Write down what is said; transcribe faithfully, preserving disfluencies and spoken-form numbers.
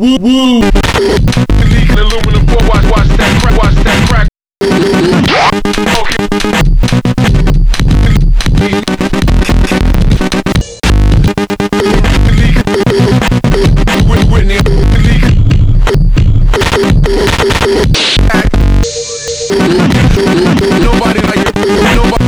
woo woo. Leaking aluminum foil, watch, watch that crack, watch that crack. Okay. Whitney, nobody like it. Nobody.